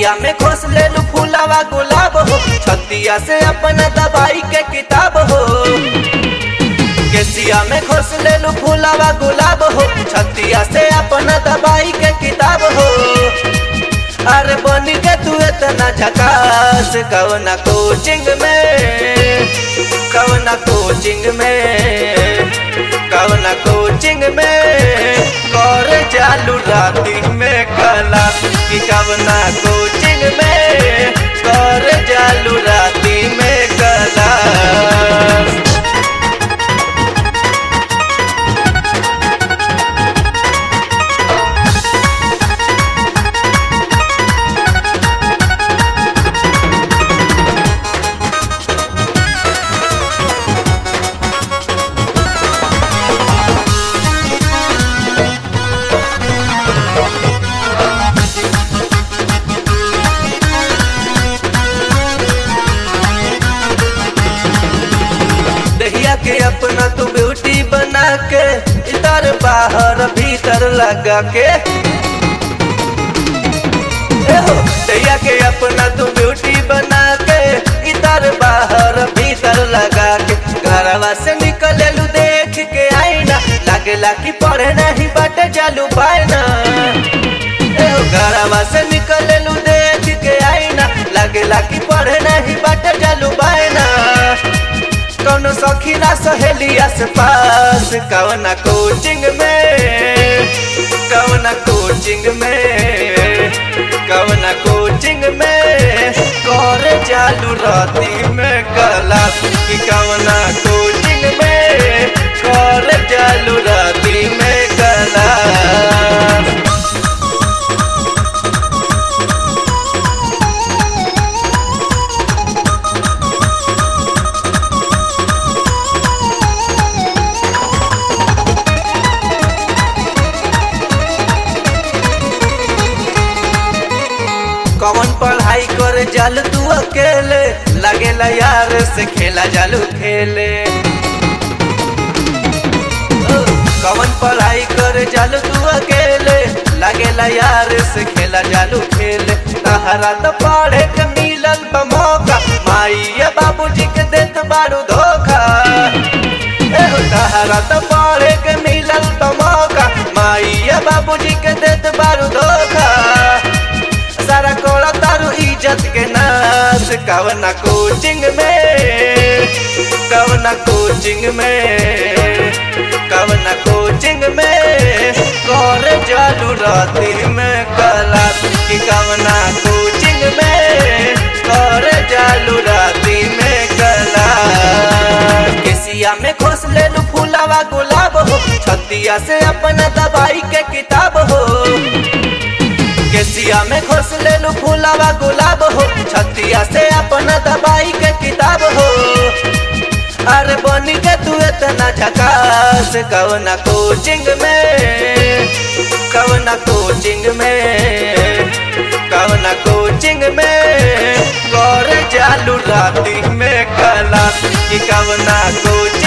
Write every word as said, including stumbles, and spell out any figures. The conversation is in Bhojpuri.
केसिया में खोस ले लू फूलावा गुलाब हो, छतिया से अपना दवाई के किताब हो। केसिया में खोस ले लू फूलावा गुलाब हो, छतिया से अपना दवाई के किताब हो। अरे बन के तू इतना झकास कवना कोचिंग में, कवना कोचिंग में, कवना कोचिंग में कर चालू राती में कला कि कवना कोचिंग में कर चालू राती में कला। दहिया के अपना तू ब्यूटी बना के इधर बाहर भीतर लगा के, दहिया के अपना तू ब्यूटी बना के इधर बाहर भीतर लगा के। घरवा से निकले लू देख के आईना, लागेला कि पढ़े नहीं बटे चालू पायना। घरवा से निकले लू देख के आईना, लागेला कि पढ़े नहीं बटे चालू पायना। कौन सखी ना सहेली आस पास कवना कोचिंग में, कवना कोचिंग में, कवना कोचिंग में कर चालू राती में कला कि कवना कोचिंग में कर चालू राती में कला। कौन पढ़ाई करे जाल तू अकेले, लगेला यार से खेला जालू खेले। कौन पढ़ाई करे जाल तू अकेले, लगेला यार से खेला जालू खेले। तहरा तो पढ़े के मिलल बा मौका, माई बाबूजी के देत बारू धोखा। तहरा तो पढ़े के मिलल बा मौका, माई बाबूजी के देत बारू धोखा। सारा कोड़ा तारू इज्जत के नाश कवना कोचिंग में, कवना कोचिंग में, कवना कोचिंग में कर चालू राती में कला कि कवना कोचिंग में कर चालू राती में कला। केसिया में खोस ले लू फूलावा गुलाब हो, छतिया से अपना दवाई के किताब हो। केसिया में खोस ले लू फूलावा गुलाब हो, छतिया से अपना दवाई के किताब हो। अरे बन के तू इतना झकास कवना कोचिंग में, कवना कोचिंग में, कवना कोचिंग में कर चालू राती में कला कि कवना कोचिंग